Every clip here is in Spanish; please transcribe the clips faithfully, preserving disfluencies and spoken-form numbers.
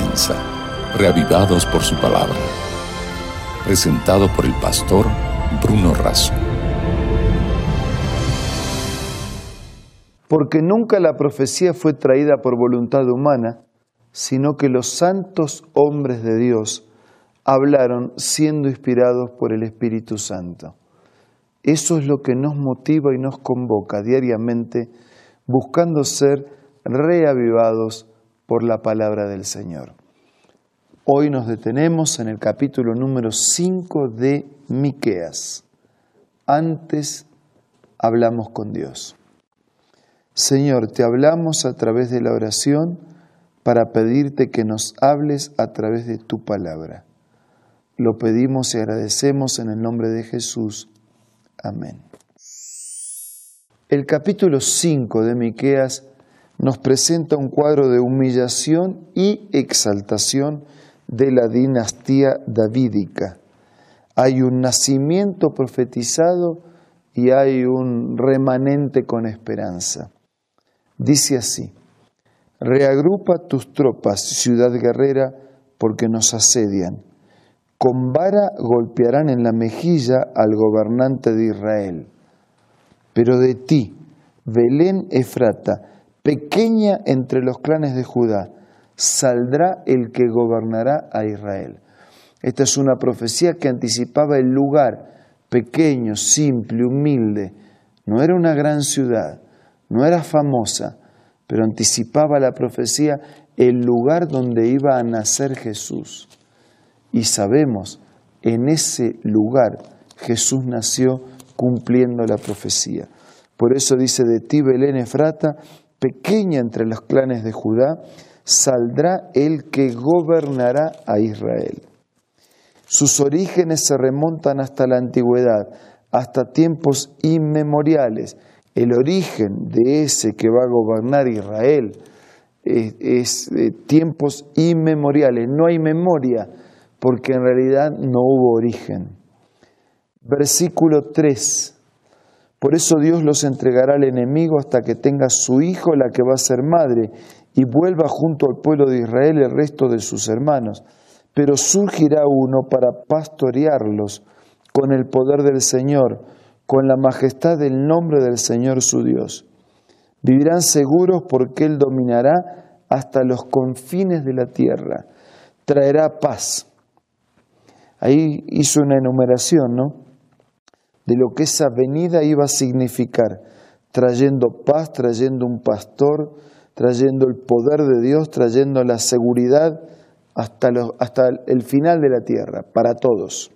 comienza, Reavivados por su palabra. Presentado por el pastor Bruno Razo. Porque nunca la profecía fue traída por voluntad humana, sino que los santos hombres de Dios hablaron siendo inspirados por el Espíritu Santo. Eso es lo que nos motiva y nos convoca diariamente, buscando ser reavivados por la palabra del Señor. Hoy nos detenemos en el capítulo número cinco de Miqueas. Antes hablamos con Dios. Señor, te hablamos a través de la oración para pedirte que nos hables a través de tu palabra. Lo pedimos y agradecemos en el nombre de Jesús. Amén. El capítulo cinco de Miqueas nos presenta un cuadro de humillación y exaltación de la dinastía davídica. Hay un nacimiento profetizado y hay un remanente con esperanza. Dice así: reagrupa tus tropas, ciudad guerrera, porque nos asedian. Con vara golpearán en la mejilla al gobernante de Israel. Pero de ti, Belén Efrata, pequeña entre los clanes de Judá, saldrá el que gobernará a Israel. Esta es una profecía que anticipaba el lugar pequeño, simple, humilde. No era una gran ciudad, no era famosa, pero anticipaba la profecía el lugar donde iba a nacer Jesús. Y sabemos, en ese lugar Jesús nació cumpliendo la profecía. Por eso dice: de ti, Belén Efrata, pequeña entre los clanes de Judá, saldrá el que gobernará a Israel. Sus orígenes se remontan hasta la antigüedad, hasta tiempos inmemoriales. El origen de ese que va a gobernar Israel es, es de tiempos inmemoriales. No hay memoria, porque en realidad no hubo origen. Versículo tres. Por eso Dios los entregará al enemigo hasta que tenga su hijo, la que va a ser madre, y vuelva junto al pueblo de Israel el resto de sus hermanos. Pero surgirá uno para pastorearlos con el poder del Señor, con la majestad del nombre del Señor su Dios. Vivirán seguros porque Él dominará hasta los confines de la tierra. Traerá paz. Ahí hizo una enumeración, ¿no?, de lo que esa venida iba a significar, trayendo paz, trayendo un pastor, trayendo el poder de Dios, trayendo la seguridad hasta, los, hasta el final de la tierra, para todos.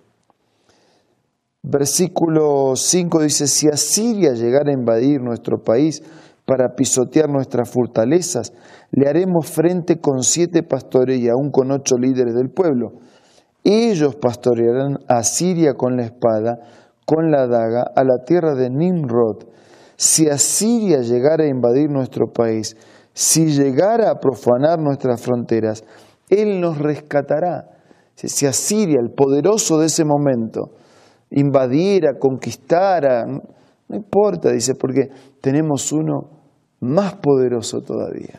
Versículo cinco dice: si Asiria llegara a invadir nuestro país para pisotear nuestras fortalezas, le haremos frente con siete pastores y aún con ocho líderes del pueblo. Ellos pastorearán a Asiria con la espada, con la daga, a la tierra de Nimrod. Si Asiria llegara a invadir nuestro país, si llegara a profanar nuestras fronteras, Él nos rescatará. Si Asiria, el poderoso de ese momento, invadiera, conquistara, no importa, dice, porque tenemos uno más poderoso todavía.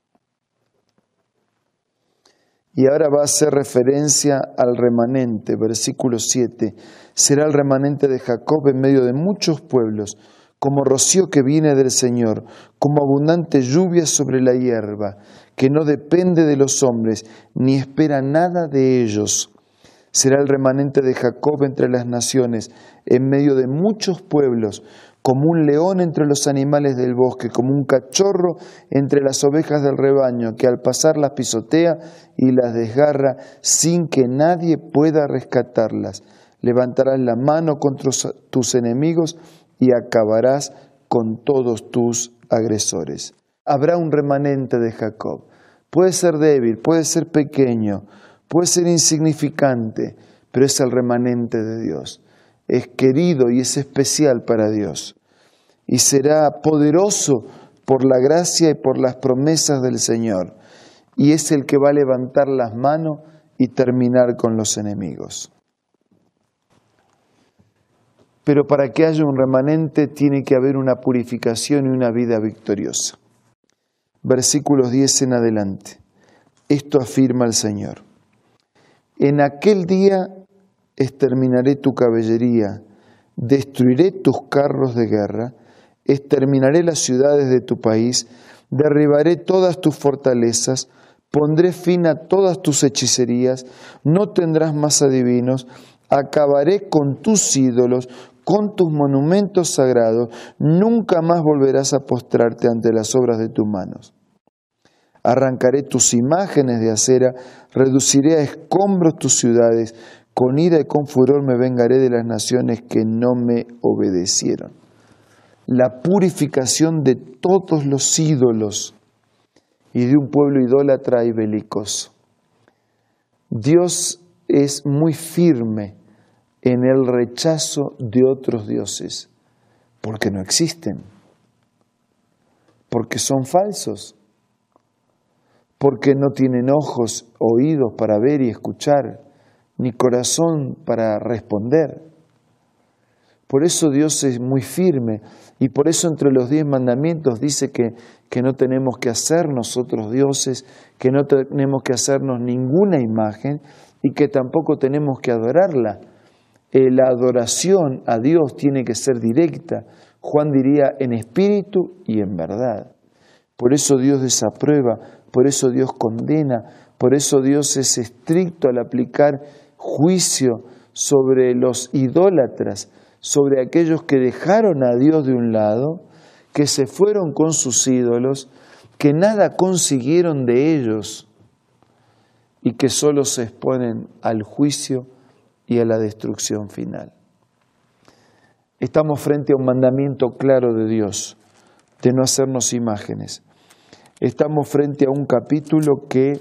Y ahora va a hacer referencia al remanente, versículo siete. Será el remanente de Jacob en medio de muchos pueblos, como rocío que viene del Señor, como abundante lluvia sobre la hierba, que no depende de los hombres, ni espera nada de ellos. Será el remanente de Jacob entre las naciones, en medio de muchos pueblos, como un león entre los animales del bosque, como un cachorro entre las ovejas del rebaño, que al pasar las pisotea y las desgarra sin que nadie pueda rescatarlas. Levantarás la mano contra tus enemigos y acabarás con todos tus agresores. Habrá un remanente de Jacob. Puede ser débil, puede ser pequeño, puede ser insignificante, pero es el remanente de Dios. Es querido y es especial para Dios. Y será poderoso por la gracia y por las promesas del Señor. Y es el que va a levantar las manos y terminar con los enemigos. Pero para que haya un remanente tiene que haber una purificación y una vida victoriosa. Versículos diez en adelante. Esto afirma el Señor. En aquel día exterminaré tu caballería, destruiré tus carros de guerra, exterminaré las ciudades de tu país, derribaré todas tus fortalezas, pondré fin a todas tus hechicerías, no tendrás más adivinos, acabaré con tus ídolos, con tus monumentos sagrados, nunca más volverás a postrarte ante las obras de tus manos. Arrancaré tus imágenes de acera, reduciré a escombros tus ciudades, con ira y con furor me vengaré de las naciones que no me obedecieron. La purificación de todos los ídolos y de un pueblo idólatra y belicoso. Dios es muy firme en el rechazo de otros dioses, porque no existen, porque son falsos, porque no tienen ojos, oídos para ver y escuchar, ni corazón para responder. Por eso Dios es muy firme y por eso entre los diez mandamientos dice que, que no tenemos que hacer nosotros dioses, que no tenemos que hacernos ninguna imagen y que tampoco tenemos que adorarla. Eh, la adoración a Dios tiene que ser directa. Juan diría en espíritu y en verdad. Por eso Dios desaprueba, por eso Dios condena, por eso Dios es estricto al aplicar juicio sobre los idólatras, sobre aquellos que dejaron a Dios de un lado, que se fueron con sus ídolos, que nada consiguieron de ellos y que solo se exponen al juicio y a la destrucción final. Estamos frente a un mandamiento claro de Dios, de no hacernos imágenes. Estamos frente a un capítulo que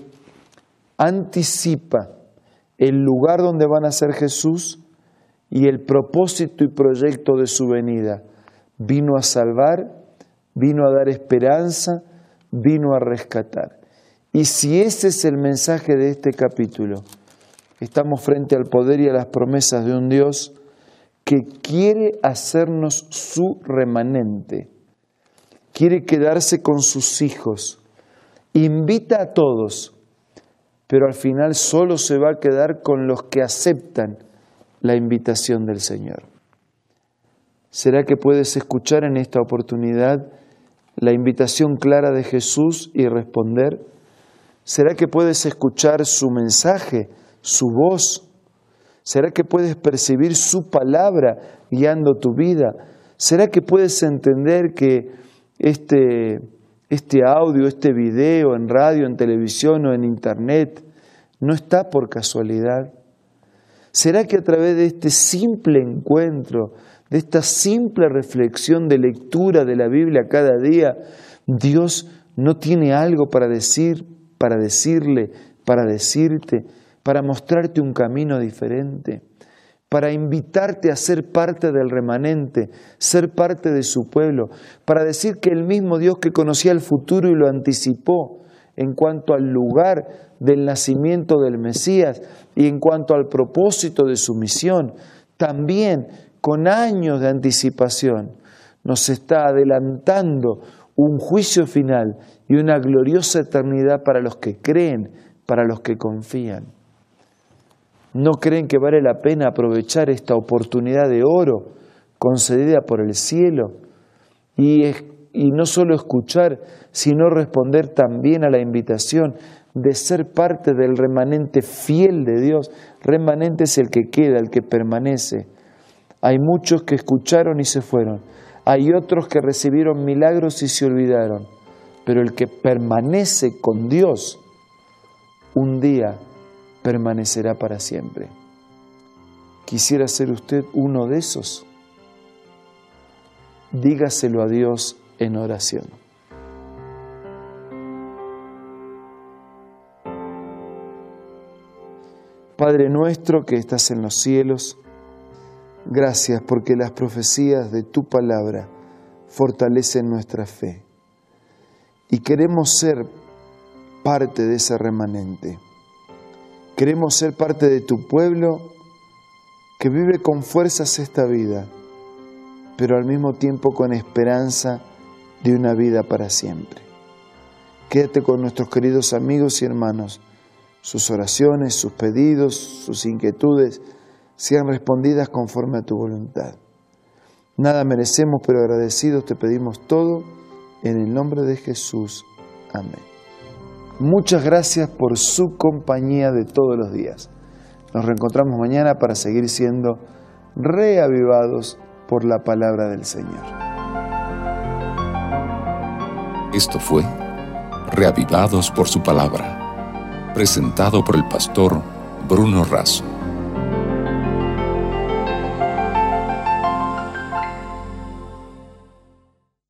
anticipa el lugar donde van a ser Jesús y el propósito y proyecto de su venida. Vino a salvar, vino a dar esperanza, vino a rescatar. Y si ese es el mensaje de este capítulo, estamos frente al poder y a las promesas de un Dios que quiere hacernos su remanente, quiere quedarse con sus hijos, invita a todos, pero al final solo se va a quedar con los que aceptan la invitación del Señor. ¿Será que puedes escuchar en esta oportunidad la invitación clara de Jesús y responder? ¿Será que puedes escuchar su mensaje, su voz? ¿Será que puedes percibir su palabra guiando tu vida? ¿Será que puedes entender que este, este audio, este video en radio, en televisión o en internet no está por casualidad? ¿Será que a través de este simple encuentro, de esta simple reflexión de lectura de la Biblia cada día, Dios no tiene algo para decir, para decirle, para decirte, para mostrarte un camino diferente, para invitarte a ser parte del remanente, ser parte de su pueblo, para decir que el mismo Dios que conocía el futuro y lo anticipó en cuanto al lugar del nacimiento del Mesías y en cuanto al propósito de su misión, también con años de anticipación nos está adelantando un juicio final y una gloriosa eternidad para los que creen, para los que confían. ¿No creen que vale la pena aprovechar esta oportunidad de oro concedida por el cielo? Y, y no solo escuchar, sino responder también a la invitación de ser parte del remanente fiel de Dios. Remanente es el que queda, el que permanece. Hay muchos que escucharon y se fueron. Hay otros que recibieron milagros y se olvidaron. Pero el que permanece con Dios, un día permanecerá para siempre. ¿Quisiera ser usted uno de esos? Dígaselo a Dios en oración. Padre nuestro que estás en los cielos, gracias porque las profecías de tu palabra fortalecen nuestra fe. Y queremos ser parte de ese remanente. Queremos ser parte de tu pueblo que vive con fuerzas esta vida, pero al mismo tiempo con esperanza de una vida para siempre. Quédate con nuestros queridos amigos y hermanos. Sus oraciones, sus pedidos, sus inquietudes sean respondidas conforme a tu voluntad. Nada merecemos, pero agradecidos te pedimos todo en el nombre de Jesús. Amén. Muchas gracias por su compañía de todos los días. Nos reencontramos mañana para seguir siendo reavivados por la palabra del Señor. Esto fue Reavivados por su palabra, presentado por el pastor Bruno Razo.